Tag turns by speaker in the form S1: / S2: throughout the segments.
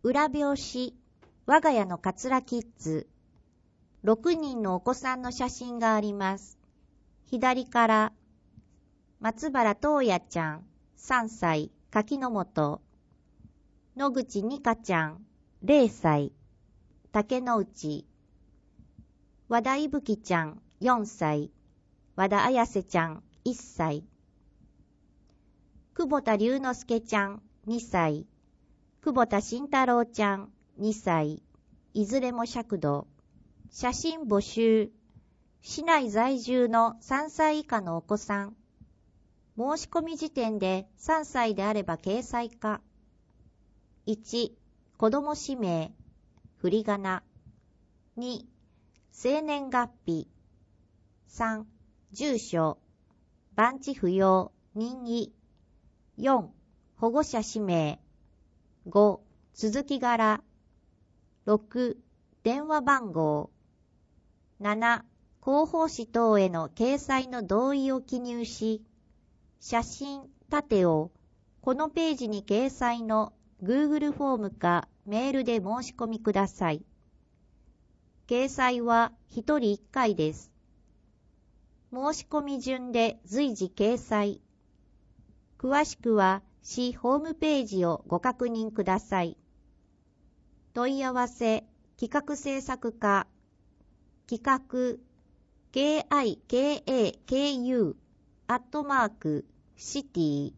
S1: 裏表紙、我が家のカツラキッズ。6人のお子さんの写真があります。左から、松原東也ちゃん、3歳、柿の本。野口にかちゃん、0歳、竹之内。和田いぶきちゃん、4歳、和田綾瀬ちゃん、1歳。久保田龍之介ちゃん、2歳、久保田慎太郎ちゃん、2歳、いずれも尺度。写真募集。市内在住の3歳以下のお子さん。申し込み時点で3歳であれば掲載か。1、子供氏名、振り仮名。2、生年月日。3、住所、番地不要、任意。4、保護者氏名。5、続き柄。6、電話番号。7、広報誌等への掲載の同意を記入し、写真、縦をこのページに掲載の Google フォームかメールで申し込みください。掲載は1人1回です。申し込み順で随時掲載。詳しくは市ホームページをご確認ください。問い合わせ、企画制作課、企画、KIKAKU、@city、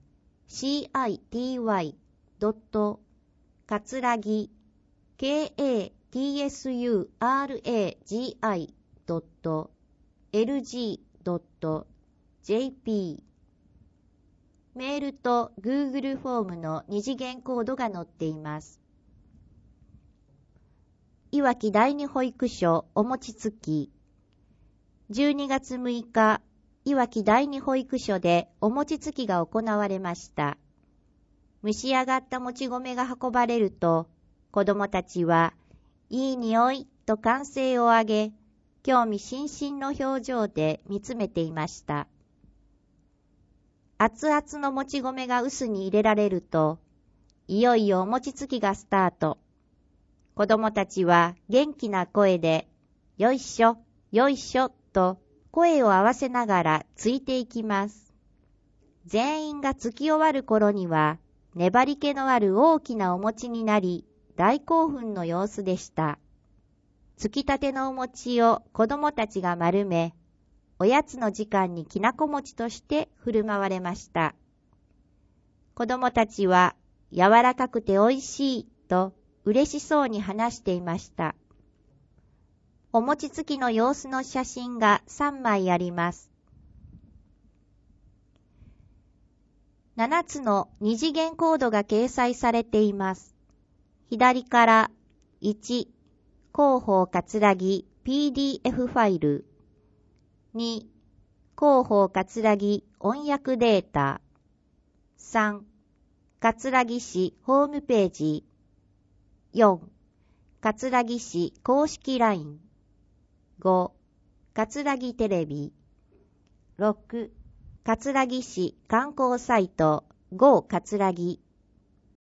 S1: かつらぎ、katsuragi.lg.jp。メールと Google フォームの二次元コードが載っています。いわき第二保育所おもちつき。12月6日、いわき第二保育所でおもちつきが行われました。蒸し上がったもち米が運ばれると、子供たちは、いい匂いと歓声を上げ、興味津々の表情で見つめていました。熱々のもち米が臼に入れられると、いよいよおもちつきがスタート。子供たちは元気な声で、よいしょ、よいしょと声を合わせながらついていきます。全員がつき終わる頃には、粘り気のある大きなお餅になり、大興奮の様子でした。つきたてのお餅を子供たちが丸め、おやつの時間にきなこ餅として振る舞われました。子供たちは柔らかくておいしいと嬉しそうに話していました。お餅つきの様子の写真が3枚あります。7つの二次元コードが掲載されています。左から1、広報かつらぎ PDF ファイル。2、広報かつらぎ音訳データ。3、かつらぎ市ホームページ。4、かつらぎ市公式 LINE。5、かつらぎテレビ。6、かつらぎ市観光サイト Go かつらぎ。